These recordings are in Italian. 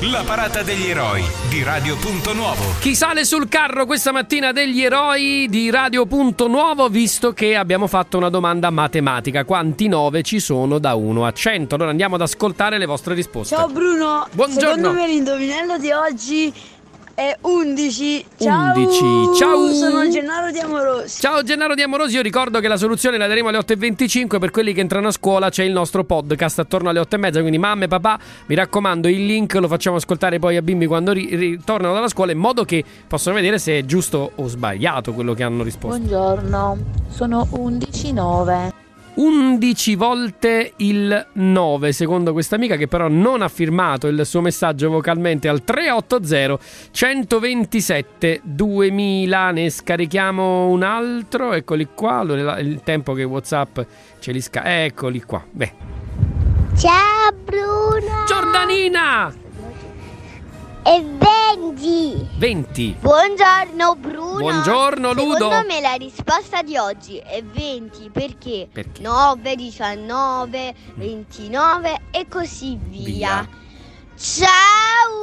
La parata degli eroi di Radio Punto Nuovo. Chi sale sul carro questa mattina degli eroi di Radio Punto Nuovo, visto che abbiamo fatto una domanda matematica? Quanti 9 ci sono da 1 a 100? Allora andiamo ad ascoltare le vostre risposte. Ciao Bruno. Buongiorno. Secondo me l'indovinello di oggi è 11. Ciao. 11. Ciao. Sono Gennaro di Amorosi. Ciao Gennaro di Amorosi, io ricordo che la soluzione la daremo alle 8:25. Per quelli che entrano a scuola c'è il nostro podcast attorno alle 8:30, quindi mamma e papà, mi raccomando, il link lo facciamo ascoltare poi a bimbi quando ritornano dalla scuola, in modo che possano vedere se è giusto o sbagliato quello che hanno risposto. Buongiorno, sono 11,9. 11 volte il 9, secondo questa amica, che però non ha firmato il suo messaggio vocalmente al 380 127 2000. Ne scarichiamo un altro, eccoli qua. Allora, il tempo che WhatsApp ce li eccoli qua. Beh. Ciao Bruno. Giordanina. E 20. Buongiorno Bruno. Buongiorno Ludo. Secondo me la risposta di oggi è 20 perché 9, 19, 29 e così via. Ciao.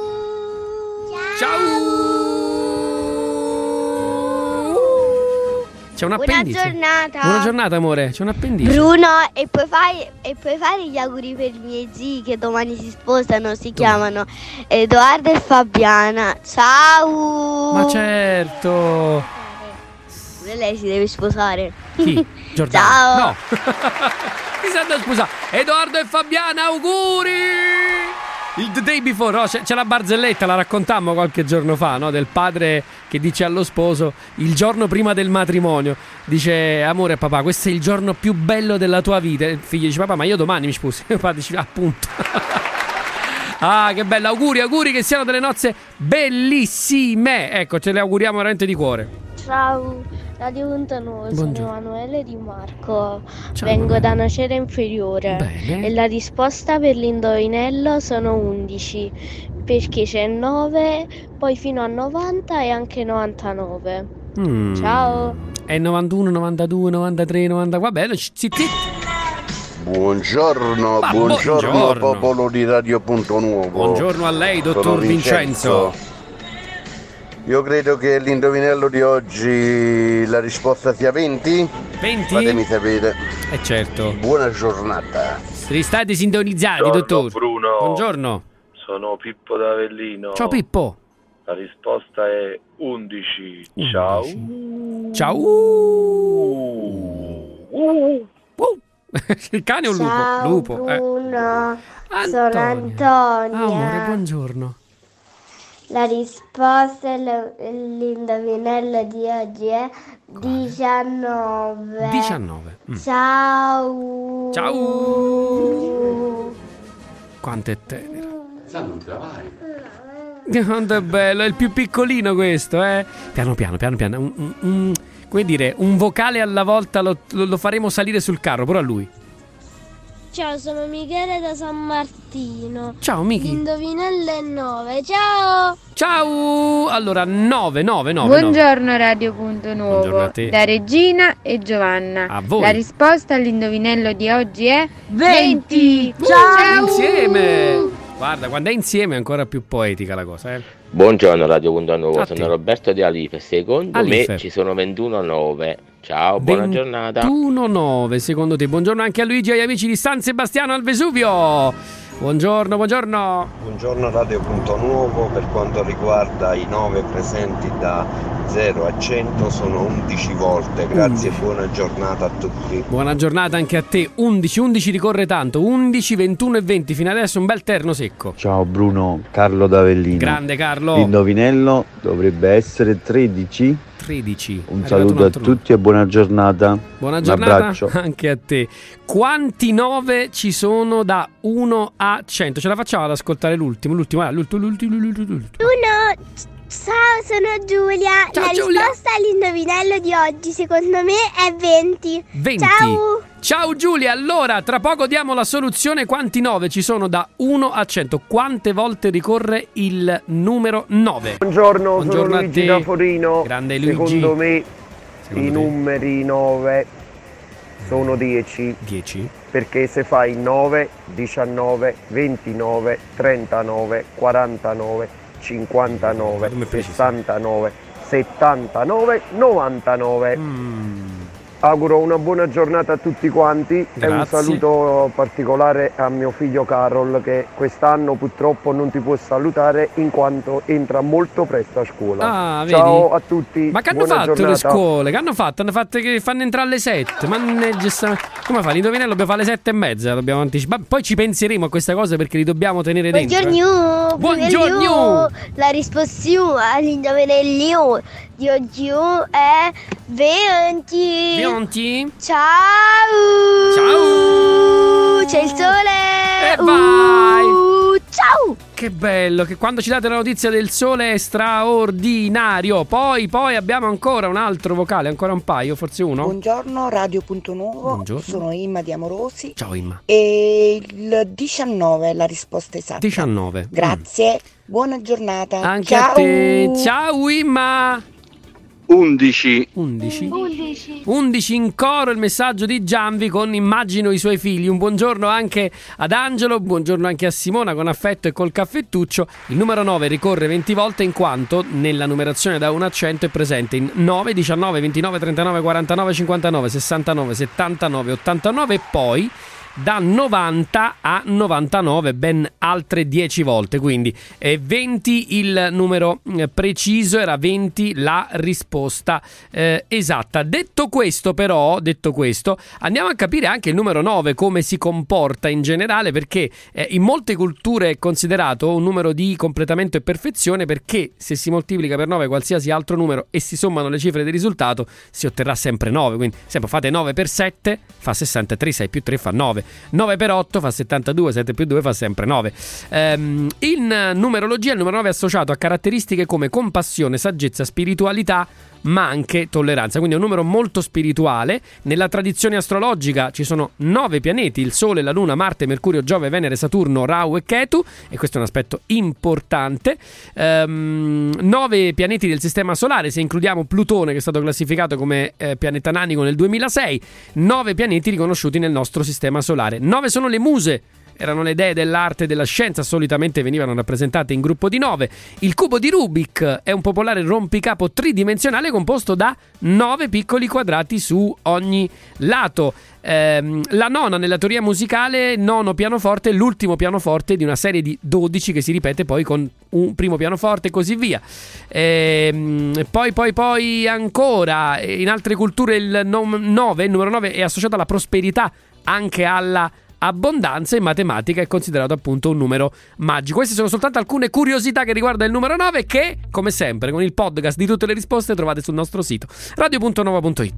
C'è un Buona appendice. giornata. Buona giornata amore, c'è un appendice. Bruno, e puoi fare gli auguri per i miei zii che domani si sposano, si chiamano Edoardo e Fabiana. Ciao. Ma certo. Pure lei si deve sposare. Chi? Giordano? Ciao. No. Mi sa da scusa. Edoardo e Fabiana, auguri! Il The Day Before, no? C'è la barzelletta, la raccontammo qualche giorno fa, no? Del padre che dice allo sposo il giorno prima del matrimonio, dice: amore papà, questo è il giorno più bello della tua vita. Il figlio dice: papà, ma io domani mi sposo. E il padre dice: appunto. Ah, che bello, auguri che siano delle nozze bellissime. Ecco, ce le auguriamo veramente di cuore. Ciao, Radio Punto Nuovo, sono Buongiorno. Emanuele Di Marco, Ciao, vengo Emanuele. da Nocera Inferiore. Bene. E la risposta per l'indovinello sono 11, perché c'è 9, poi fino a 90 e anche 99. Ciao. È 91, 92, 93, 90. Va bene, zitti. Buongiorno, Ma buongiorno buongiorno. popolo di Radio Punto Nuovo. Buongiorno a lei, Sono dottor Vincenzo. Io credo che l'indovinello di oggi la risposta sia 20. 20? Fatemi sapere. Certo. Buona giornata. Ristate sintonizzati, Buongiorno, dottor. Bruno. Buongiorno. Sono Pippo da Avellino. Ciao Pippo. La risposta è 11. Ciao. Ciao. Il cane o il lupo? Ciao Lupo. Bruno, sono Antonia. Antonia. Amore, buongiorno. La risposta all'indovinello di oggi è 19. 19. Ciao. Ciao. Quanto è tenero. Quanto è bello, è il più piccolino questo, eh? Piano piano. Come dire, un vocale alla volta lo faremo salire sul carro, però a lui. Ciao, sono Michele da San Martino. Ciao Miki. L'indovinello è 9. Ciao. Ciao. Allora, 9. Buongiorno Radio Punto Nuovo. Buongiorno a te. Da Regina e Giovanna. A voi. La risposta all'indovinello di oggi è 20. Ciao. Insieme. Guarda, quando è insieme è ancora più poetica la cosa, eh? Buongiorno Radio Punto Nuovo, A te. sono Roberto di Alife. Secondo Alife. me ci sono 21,9. Ciao, buona giornata. 21,9 secondo te. Buongiorno anche a Luigi e agli amici di San Sebastiano al Vesuvio. Buongiorno. Buongiorno Radio Punto Nuovo, per quanto riguarda i 9 presenti da 0 a 100 sono 11 volte, grazie e buona giornata a tutti. Buona giornata anche a te. 11 ricorre tanto. 11, 21 e 20 fino adesso un bel terno secco. Ciao Bruno, Carlo d'Avellino. Grande Carlo. L'indovinello dovrebbe essere 13. 13. Un saluto a tutti e buona giornata. Buona Un giornata abbraccio. anche a te. Quanti 9 ci sono da 1 a 100? Ce la facciamo ad ascoltare l'ultimo. Bruno, ciao, sono Giulia. Ciao, La Giulia. risposta all'indovinello di oggi secondo me è 20. 20. Ciao. Ciao Giulia, allora tra poco diamo la soluzione. Quanti 9 ci sono da 1 a 100? Quante volte ricorre il numero 9? Buongiorno, sono a Luigi te. da Forino. Grande Luigi. Secondo me i numeri 9 sono 10. 10? Perché se fai 9, 19, 29, 39, 49, 59, 69, 79, 99. Auguro una buona giornata a tutti quanti. Grazie. E un saluto particolare a mio figlio Carol, che quest'anno purtroppo non ti può salutare in quanto entra molto presto a scuola. Ciao a tutti. Ma che hanno buona fatto giornata. le scuole? Che hanno fatto? Hanno fatto che fanno entrare alle 7. Come fa? L'indovinello dobbiamo fare alle 7:30. Dobbiamo anticipare. Poi ci penseremo a queste cose perché li dobbiamo tenere dentro. Buongiorno. Buongiorno. La risposta all'indovinello di oggi è 20. Ciao. C'è il sole. E vai. Ciao. Che bello, che quando ci date la notizia del sole è straordinario. Poi abbiamo ancora un altro vocale, ancora un paio, forse uno. Buongiorno, Radio.Nuovo. Buongiorno. Sono Imma di Amorosi. Ciao Imma. E il 19 è la risposta esatta. 19. Grazie, buona giornata. Anche Ciao. a te. Ciao Imma. 11 in coro il messaggio di Gianvi con immagino i suoi figli. Un buongiorno anche ad Angelo, buongiorno anche a Simona con affetto e col caffettuccio. Il numero 9 ricorre 20 volte in quanto nella numerazione da 1 a 100 è presente in 9, 19, 29, 39, 49, 59, 69, 79, 89 e poi da 90 a 99 ben altre 10 volte, quindi 20 il numero preciso, era 20 la risposta esatta. Detto questo andiamo a capire anche il numero 9 come si comporta in generale, perché in molte culture è considerato un numero di completamento e perfezione, perché se si moltiplica per 9 qualsiasi altro numero e si sommano le cifre del risultato si otterrà sempre 9, quindi sempre fate 9 per 7 fa 63, 6 più 3 fa 9, 9 per 8 fa 72, 7 più 2 fa sempre 9. In numerologia il numero 9 è associato a caratteristiche come compassione, saggezza, spiritualità, ma anche tolleranza, quindi è un numero molto spirituale. Nella tradizione astrologica ci sono 9 pianeti: il Sole, la Luna, Marte, Mercurio, Giove, Venere, Saturno, Rahu e Ketu, e questo è un aspetto importante. 9 pianeti del sistema solare, se includiamo Plutone, che è stato classificato come pianeta nanico nel 2006. 9 pianeti riconosciuti nel nostro sistema solare. 9 sono le muse. Erano le dee dell'arte e della scienza, solitamente venivano rappresentate in gruppo di 9. Il cubo di Rubik è un popolare rompicapo tridimensionale composto da 9 piccoli quadrati su ogni lato. La nona nella teoria musicale, nono pianoforte, l'ultimo pianoforte di una serie di 12 che si ripete poi con un primo pianoforte e così via. Poi ancora in altre culture il numero 9 è associato alla prosperità, anche alla abbondanza. In matematica è considerato appunto un numero magico. Queste sono soltanto alcune curiosità che riguarda il numero 9 che, come sempre, con il podcast di tutte le risposte trovate sul nostro sito radio.nuova.it.